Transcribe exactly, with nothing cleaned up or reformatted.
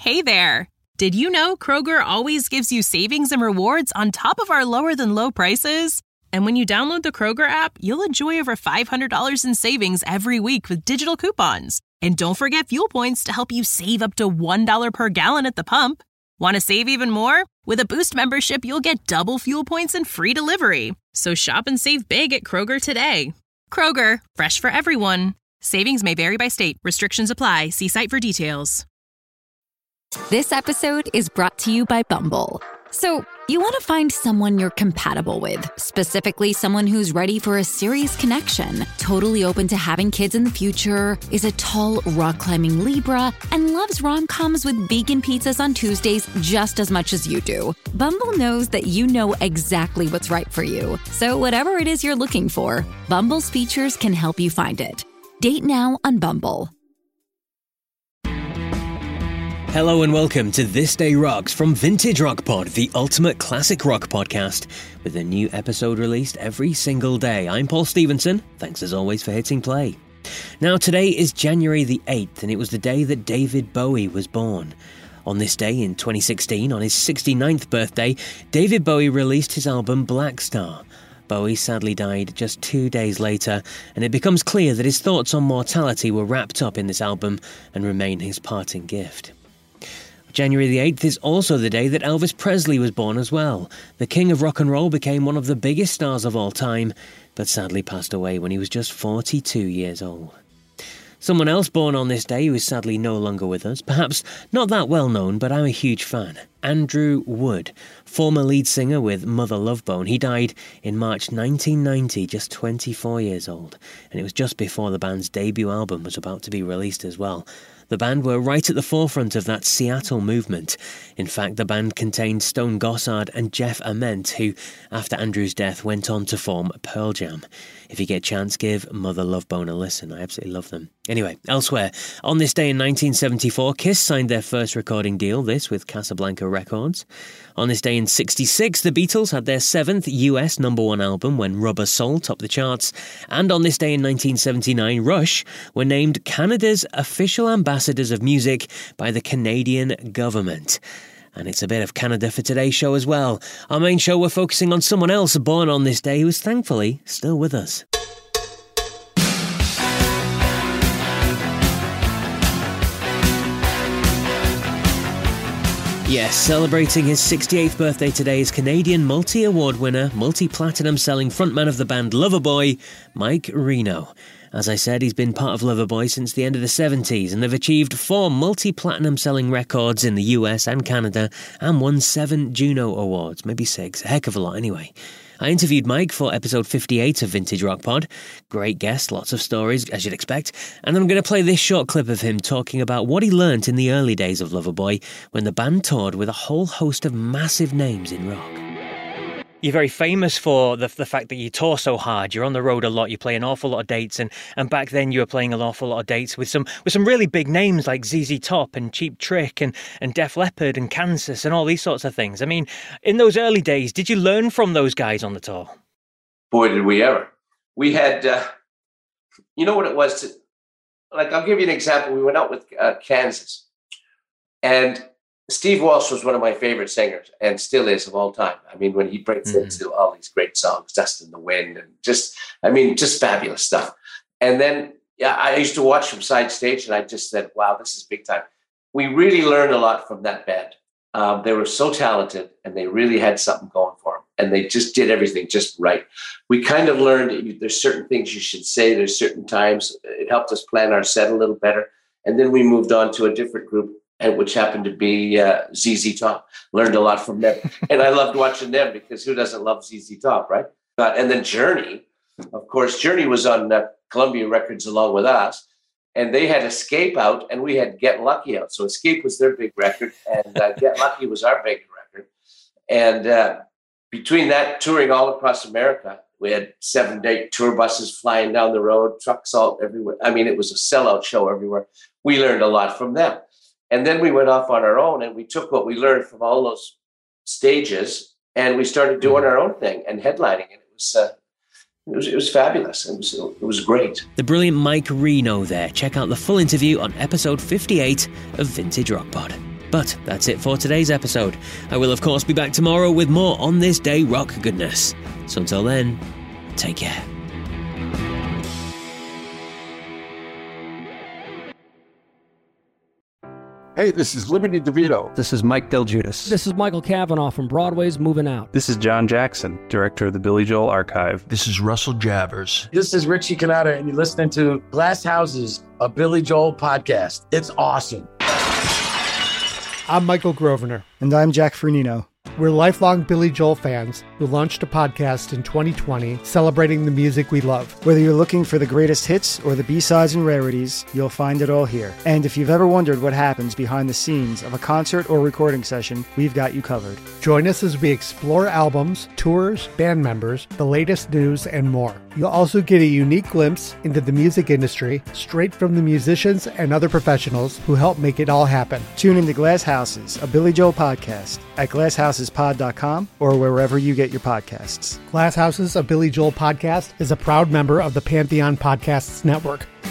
Hey there! Did you know Kroger always gives you savings and rewards on top of our lower-than-low prices? And when you download the Kroger app, you'll enjoy over five hundred dollars in savings every week with digital coupons. And don't forget fuel points to help you save up to one dollar per gallon at the pump. Want to save even more? With a Boost membership, you'll get double fuel points and free delivery. So shop and save big at Kroger today. Kroger, fresh for everyone. Savings may vary by state. Restrictions apply. See site for details. This episode is brought to you by Bumble. So, you want to find someone you're compatible with, specifically someone who's ready for a serious connection, totally open to having kids in the future, is a tall, rock-climbing Libra, and loves rom-coms with vegan pizzas on Tuesdays just as much as you do. Bumble knows that you know exactly what's right for you. So whatever it is you're looking for, Bumble's features can help you find it. Date now on Bumble. Hello and welcome to This Day Rocks from Vintage Rock Pod, the ultimate classic rock podcast, with a new episode released every single day. I'm Paul Stevenson. Thanks as always for hitting play. Now today is January the eighth, and it was the day that David Bowie was born. On this day in twenty sixteen, on his sixty-ninth birthday, David Bowie released his album Black Star. Bowie sadly died just two days later, and it becomes clear that his thoughts on mortality were wrapped up in this album and remain his parting gift. January the eighth is also the day that Elvis Presley was born as well. The king of rock and roll became one of the biggest stars of all time, but sadly passed away when he was just forty-two years old. Someone else born on this day who is sadly no longer with us, perhaps not that well known, but I'm a huge fan. Andrew Wood, former lead singer with Mother Love Bone. He died in March nineteen ninety, just twenty-four years old, and it was just before the band's debut album was about to be released as well. The band were right at the forefront of that Seattle movement. In fact, the band contained Stone Gossard and Jeff Ament, who, after Andrew's death, went on to form Pearl Jam. If you get a chance, give Mother Love Bone a listen. I absolutely love them. Anyway, elsewhere, on this day in nineteen seventy-four, Kiss signed their first recording deal, this with Casablanca Records. On this day in sixty-six, the Beatles had their seventh U S number one album when Rubber Soul topped the charts. And on this day in nineteen seventy-nine, Rush were named Canada's official ambassadors of music by the Canadian government. And it's a bit of Canada for today's show as well. Our main show, we're focusing on someone else born on this day who is thankfully still with us. Yes, celebrating his sixty-eighth birthday today is Canadian multi-award winner, multi-platinum selling frontman of the band Loverboy, Mike Reno. As I said, he's been part of Loverboy since the end of the seventies, and they've achieved four multi-platinum selling records in the U S and Canada, and won seven Juno Awards, maybe six, a heck of a lot anyway. I interviewed Mike for episode fifty-eight of Vintage Rock Pod. Great guest, lots of stories, as you'd expect. And I'm going to play this short clip of him talking about what he learnt in the early days of Loverboy when the band toured with a whole host of massive names in rock. You're very famous for the the fact that you tour so hard. You're on the road a lot. You play an awful lot of dates, and, and back then you were playing an awful lot of dates with some with some really big names like Z Z Top and Cheap Trick and, and Def Leppard and Kansas and all these sorts of things. I mean, in those early days, did you learn from those guys on the tour? Boy, did we ever. We had, uh, you know what it was? To, like, I'll give you an example. We went out with uh, Kansas, and Steve Walsh was one of my favorite singers and still is of all time. I mean, when he breaks mm-hmm. into all these great songs, Dust in the Wind, and just, I mean, just fabulous stuff. And then yeah, I used to watch from side stage, and I just said, wow, this is big time. We really learned a lot from that band. Um, they were so talented, and they really had something going for them. And they just did everything just right. We kind of learned that there's certain things you should say. There's certain times. It helped us plan our set a little better. And then we moved on to a different group, and which happened to be uh, Z Z Top. Learned a lot from them. And I loved watching them because who doesn't love Z Z Top, right? Uh, and then Journey, of course, Journey was on uh, Columbia Records along with us. And they had Escape out, and we had Get Lucky out. So Escape was their big record, and uh, Get Lucky was our big record. And uh, between that, touring all across America, we had seven day tour buses flying down the road, trucks all everywhere. I mean, it was a sellout show everywhere. We learned a lot from them. And then we went off on our own, and we took what we learned from all those stages, and we started doing our own thing and headlining. And it was, uh, it was, it was fabulous. It was, it was great. The brilliant Mike Reno there. Check out the full interview on episode fifty-eight of Vintage Rock Pod. But that's it for today's episode. I will, of course, be back tomorrow with more On This Day rock goodness. So until then, take care. Hey, this is Liberty DeVito. This is Mike Del Giudice. This is Michael Cavanaugh from Broadway's Moving Out. This is John Jackson, director of the Billy Joel Archive. This is Russell Jabbers. This is Richie Cannata, and you're listening to Glass Houses, a Billy Joel podcast. It's awesome. I'm Michael Grosvenor. And I'm Jack Fernino. We're lifelong Billy Joel fans who launched a podcast in twenty twenty celebrating the music we love. Whether you're looking for the greatest hits or the B-sides and rarities, you'll find it all here. And if you've ever wondered what happens behind the scenes of a concert or recording session, we've got you covered. Join us as we explore albums, tours, band members, the latest news, and more. You'll also get a unique glimpse into the music industry straight from the musicians and other professionals who help make it all happen. Tune into Glass Houses, a Billy Joel podcast at glass houses pod dot com or wherever you get your podcasts. Glass Houses, a Billy Joel podcast is a proud member of the Pantheon Podcasts Network.